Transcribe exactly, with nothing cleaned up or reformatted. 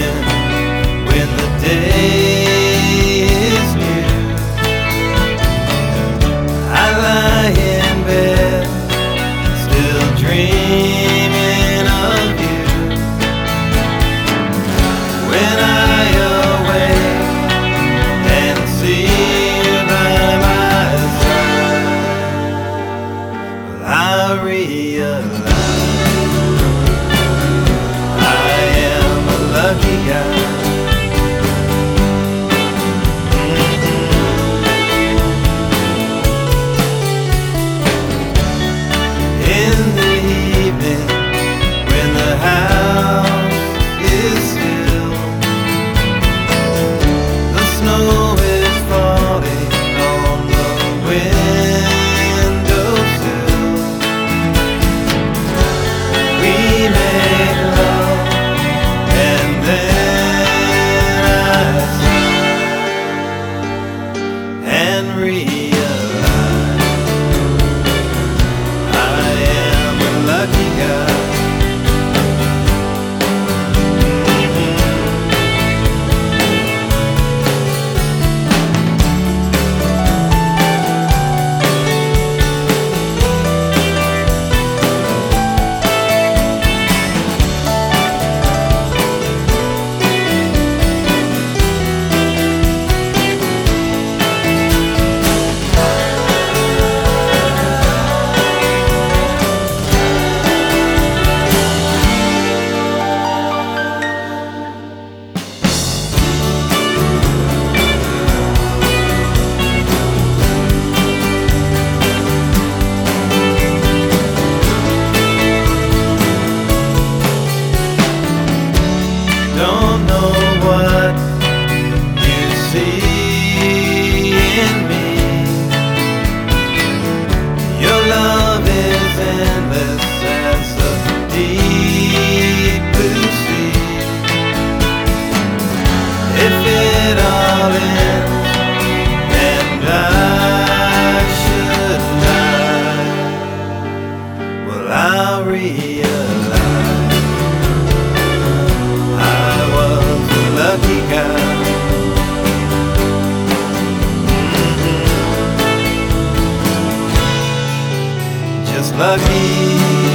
dreaming when the day is new. I lie in bed, still dreaming of you. When I awake and see you by my side, well, I realize lucky guy. Mm-hmm. In the evening, when the house is still, the snow is falling on the windowsill. We make love, and then I sigh and realize I am a lucky guy. Don't know what you see in me. Your love is endless as the deep blue sea. If it all ends and I should die, well, I'll realize lucky guy. Mm-hmm. Just lucky.